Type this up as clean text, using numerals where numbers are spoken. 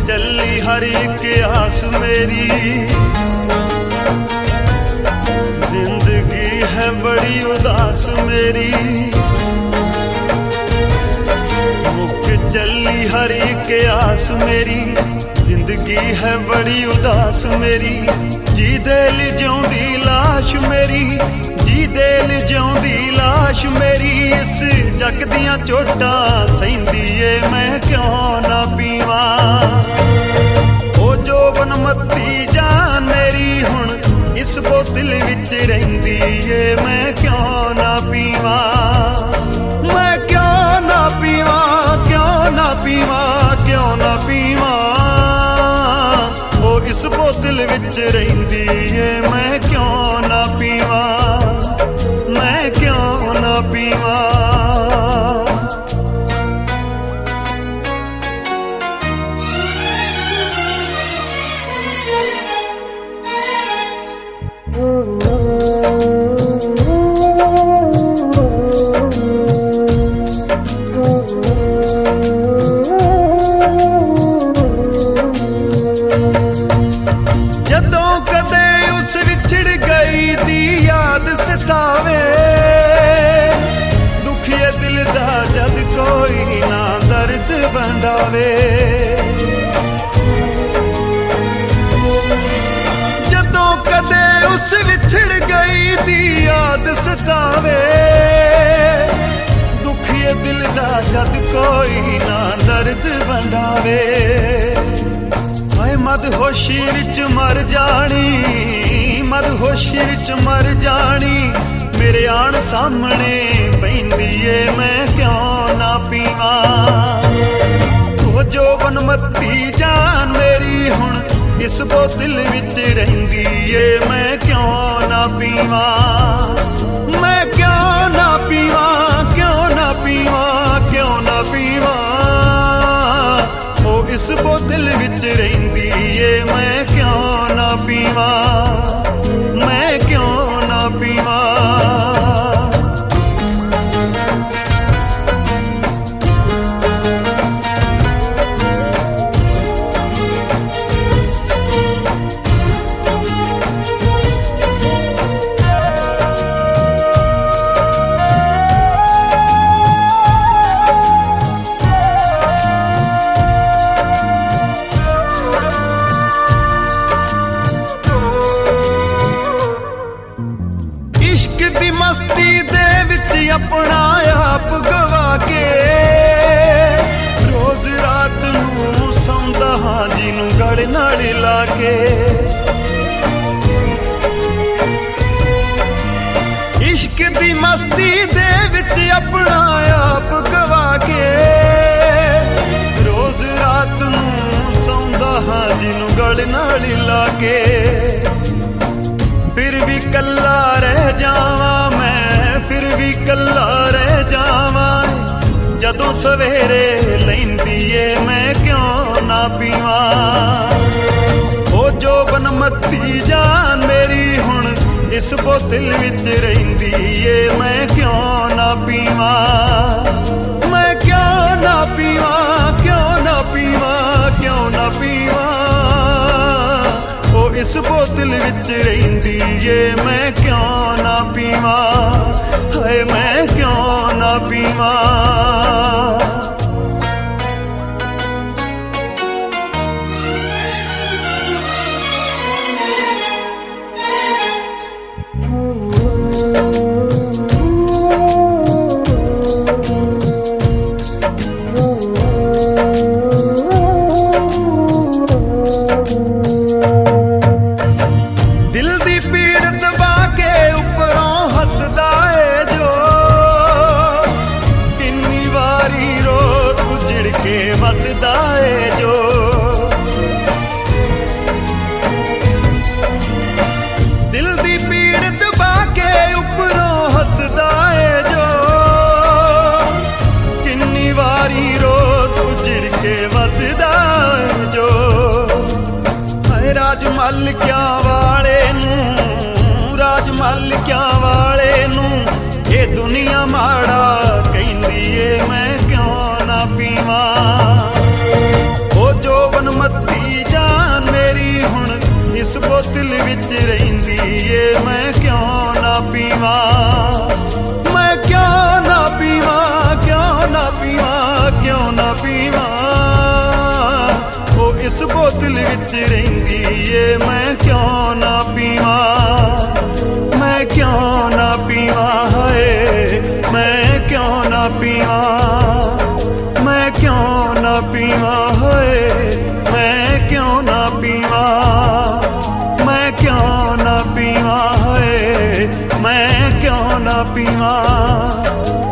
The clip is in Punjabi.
ਚੱਲੀ ਹਰ ਇੱਕ ਆਸ ਮੇਰੀ, ਜ਼ਿੰਦਗੀ ਹੈ ਬੜੀ ਉਦਾਸ ਮੇਰੀ, ਮੁੱਕ ਚੱਲੀ ਹਰ ਇੱਕ ਆਸ ਮੇਰੀ, ਜ਼ਿੰਦਗੀ ਹੈ ਬੜੀ ਉਦਾਸ ਮੇਰੀ, ਜੀ ਦਿਲ ਜਿਉਂਦੀ ਲਾਸ਼ ਮੇਰੀ, ਜੀ ਦਿਲ ਜਿਉਂਦੀ ਲਾਸ਼ ਮੇਰੀ, ਇਸ ਜੱਗ ਦੀਆਂ ਚੋਟਾਂ ਸਹਿੰਦੀ ਏ ਮੈਂ ਕਿਉਂ ਨਾ ਪੀਵਾਂ। ਉਹ ਜੋਬਨ ਮੱਤੀ ਜਾਨ ਮੇਰੀ ਹੁਣ ਇਸ ਬੋਤਲ ਵਿੱਚ ਰਹਿੰਦੀ ਏ ਮੈਂ ਕਿਉਂ ਨਾ ਪੀਵਾਂ, ਮੈਂ ਕਿਉਂ ਨਾ ਪੀਵਾਂ, ਕਿਉਂ ਨਾ ਪੀਵਾਂ, ਕਿਉਂ ਨਾ ਪੀਵਾਂ। ਉਹ ਇਸ ਬੋਤਲ ਵਿੱਚ ਰਹਿੰਦੀ ਏ ਮੈਂ ਕਿਉਂ ਨਾ ਪੀਵਾਂ, ਮੈਂ ਕਿਉਂ ਨਾ ਪੀਵਾਂ। ਜਦੋਂ ਕਦੇ ਉਸ ਵਿਛੜ ਗਈ ਦੀ ਯਾਦ ਸਤਾਵੇ, ਦੁਖੀਏ ਦਿਲ ਦਾ ਜਦ ਕੋਈ ਨਾ ਦਰਦ ਵੰਡਾਵੇ, ਜਦੋਂ ਕਦੇ ਉਸ ਵਿਛੜ ਗਈ ਦੀ ਯਾਦ ਸਤਾਵੇ, ਦੁਖੀਏ ਦਿਲ ਦਾ ਜਦ ਕੋਈ ਨਾ ਦਰਦ ਵੰਡਾਵੇ। ਹਾਏ ਮਦਹੋਸ਼ੀ ਵਿੱਚ ਮਰ ਜਾਣੀ, ਮਦਹੋਸ਼ੀ ਵਿੱਚ ਮਰ ਜਾਣੀ, ਮੇਰੇ ਆਣ ਸਾਹਮਣੇ ਪੈਂਦੀ ਏ ਮੈਂ ਕਿਉਂ ਨਾ ਪੀਵਾਂ। ਉਹ ਜੋਬਨ ਮੱਤੀ ਜਾਨ ਮੇਰੀ ਹੁਣ ਇਸ ਬੋਤਲ ਵਿੱਚ ਰਹਿੰਦੀ ਏ ਮੈਂ ਕਿਉਂ ਨਾ ਪੀਵਾਂ, ਮੈਂ ਕਿਉਂ ਨਾ ਪੀਵਾਂ, ਕਿਉਂ ਨਾ ਪੀਵਾਂ, ਕਿਉਂ ਨਾ ਪੀਵਾਂ। ਉਹ ਇਸ ਬੋਤਲ ਵਿੱਚ ਰਹਿੰਦੀ ਏ ਮੈਂ ਕਿਉਂ ਨਾ ਪੀਵਾਂ, ਮੈਂ ਕਿਉਂ ਨਾ ਪੀਵਾਂ। ਮਸਤੀ ਦੇ ਵਿੱਚ ਆਪਣਾ ਆਪ ਗਵਾ ਕੇ, ਰੋਜ਼ ਰਾਤ ਨੂੰ ਸੌਂਦਾ ਹਾਂ ਜਿਹਨੂੰ ਗਲ ਨਾਲ ਲਾ ਕੇ। ਇਸ਼ਕ ਦੀ ਮਸਤੀ ਦੇ ਵਿੱਚ ਆਪਣਾ ਆਪ ਗਵਾ ਕੇ, ਰੋਜ਼ ਰਾਤ ਨੂੰ ਸੌਂਦਾ ਹਾਂ ਜਿਹਨੂੰ ਗਲ ਨਾਲ ਲਾ ਕੇ। ਫਿਰ ਵੀ ਕੱਲਾ ਰਹਿ ਜਾਵਾਂ ਮੈਂ, ਫਿਰ ਵੀ ਕੱਲਾ ਰਹਿ ਜਾਵਾਂ, ਜਦੋਂ ਸਵੇਰੇ ਲੈਂਦੀ ਏ ਮੈਂ ਕਿਉਂ ਨਾ ਪੀਵਾਂ। ਉਹ ਜੋਬਨ ਮੱਤੀ ਜਾਨ ਮੇਰੀ ਹੁਣ ਇਸ ਬੋਤਲ ਵਿੱਚ ਰਹਿੰਦੀ ਏ ਮੈਂ ਕਿਉਂ ਨਾ ਪੀਵਾਂ, ਮੈਂ ਕਿਉਂ ਨਾ ਪੀਵਾਂ, ਕਿਉਂ ਨਾ ਪੀਵਾਂ, ਕਿਉਂ ਨਾ ਪੀਵਾਂ। ਉਹ ਇਸ ਬੋਤਲ ਵਿੱਚ ਰਹਿੰਦੀ ਏ ਮੈਂ ਕਿਉਂ ਨਾ ਪੀਵਾਂ, ਹਾਏ ਮੈਂ ਕਿਉਂ ਨਾ ਪੀਵਾਂ। ਮਾਲਕਿਆਂ ਵਾਲੇ ਨੂੰ, ਰਾਜ ਮਾਲਕਿਆਂ ਵਾਲੇ ਨੂੰ ਇਹ ਦੁਨੀਆ ਮਾੜਾ ਕਹਿੰਦੀ ਏ ਮੈਂ ਕਿਉਂ ਨਾ ਪੀਵਾਂ। ਉਹ ਜੋ बोतल विच रहिंदी ए मैं क्यों ना पीवां, मैं क्यों ना पीवां, क्यों ना पीवां, क्यों ना पीवां। ओ इस बोतल विच रहिंदी ए मैं क्यों ना पीवां, मैं क्यों ना पीवां, हाय मैं क्यों ना पीवां, मैं क्यों ना पीवां, हाय मैं क्यों ना पीवां, मैं क्यों ना पीवां, हाय मैं क्यों ना पीवां।